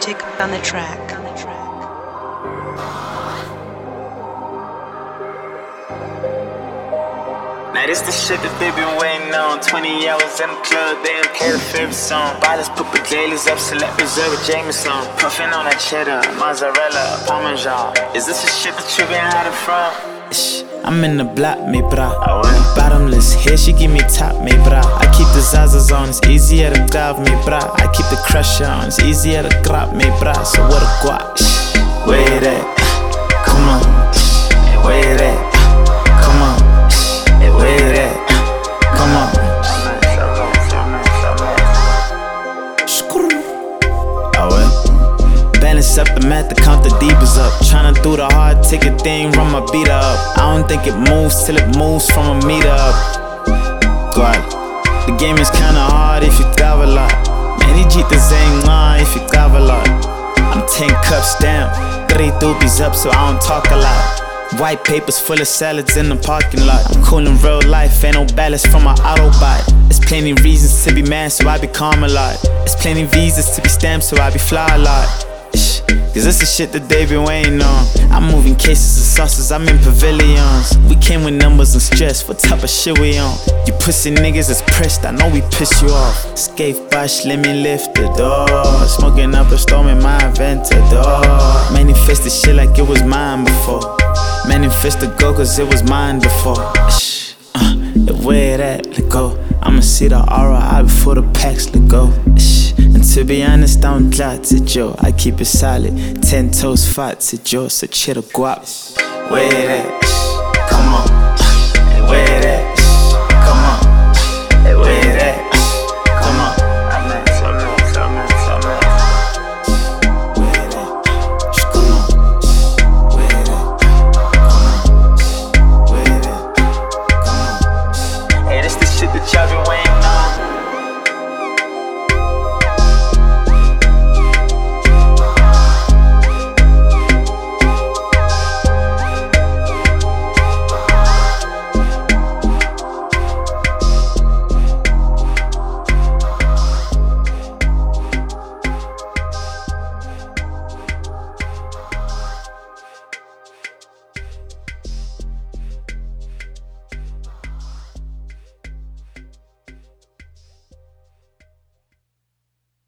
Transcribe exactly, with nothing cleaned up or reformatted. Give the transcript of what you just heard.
Authentic on the track. Now this the shit that they been waiting on. Twenty hours in the club, they ain't play the favorite song. Bottles put Bajaylas up, select reserve with Jameson. Puffin' on that cheddar, mozzarella, parmesan. Is this the shit that you been hiding from? Shh, I'm in the block, me bra. Bottomless hair, she give me top, me bra. I keep the Zazas on, it's easier to grab me bra. I keep the crusher on, it's easier to grab me bra. So what a guap, shh, where it at? Come on, shh, where it at? Come on, shh, where it at? Come on. Oh well. Balance up the math to count the divas up. Tryna do the hard ticket thing, run my beater up. I don't think it moves till it moves from a meter up. God, the game is kinda hard if you got a lot. Man, he cheat the same line if you got a lot. I'm ten cups down, three doobies up, so I don't talk a lot. White papers full of salads in the parking lot. I'm cool in real life, ain't no ballast from my Autobot. There's plenty reasons to be mad, so I be calm a lot. There's plenty visas to be stamped, so I be fly a lot. Shh, cause this is shit that they been waiting on. I'm moving cases of sauces, I'm in pavilions. We came with numbers and stress, what type of shit we on? You pussy niggas is pressed, I know we piss you off. Skate bush, let me lift the door. Smoking up a storm in my Aventador. Manifest the shit like it was mine before. Manifest the go cause it was mine before. Shh, uh, where it at, let go. I'ma see the R I before the packs, let go. Shh, and to be honest, I don't lie to Joe. I keep it solid, ten toes fat to Joe, so chill the guap. Where it at, shh, come on.